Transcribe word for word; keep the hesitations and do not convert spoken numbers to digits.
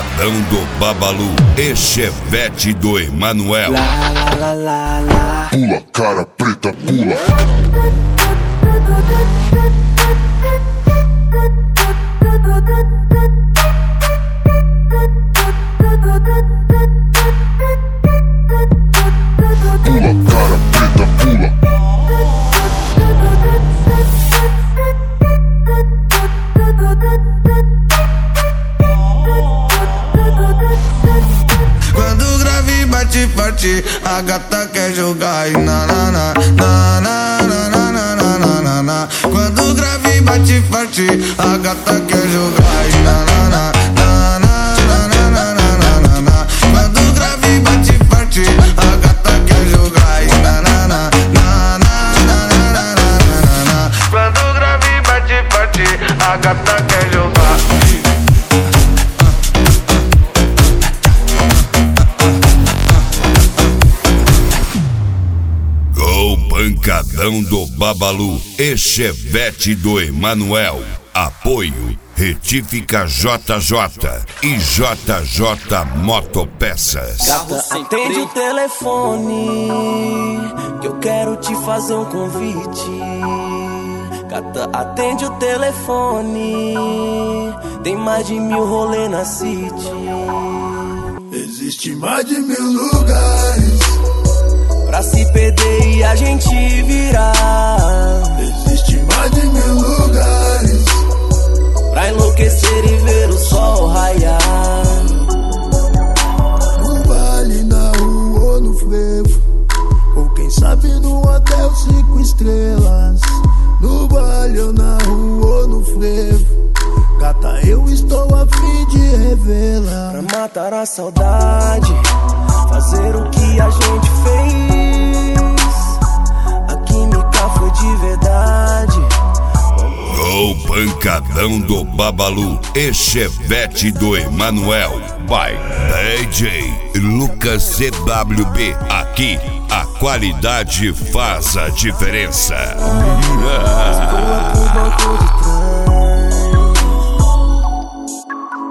Pancadão do Babalu e Chevette do Emanuel. Lá, lá, lá, lá, lá. Pula, cara preta, pula. Pula, cara preta, pula. Quando o grave bate forte, a gata quer jogar e na na na na na na na na na na na. Quando o grave bate forte, a gata quer jogar e na na na na na na na na na na. Quando o grave bate forte, a gata quer jogar e na na na na na na na na na. Quando o grave bate forte, a gata quer jogar. Pancadão do Babalu e Chevette do Emanuel. Apoio Retífica J J e J J Motopeças. Gata, atende o telefone, que eu quero te fazer um convite. Gata, atende o telefone, tem mais de mil rolê na city. Existe mais de mil lugares pra se perder e a gente virar. Existe mais de mil lugares pra enlouquecer e ver o sol raiar. No vale, na rua ou no frevo, ou quem sabe no hotel cinco estrelas. No vale ou na rua ou no frevo, gata, eu estou a fim de revelar. Pra matar a saudade, fazer o que a gente fez. A química foi de verdade. O Pancadão do Babalu e Chevette do Emanuel. By D J Lucas C W B. Aqui a qualidade faz a diferença. Estou aqui no banco de trás.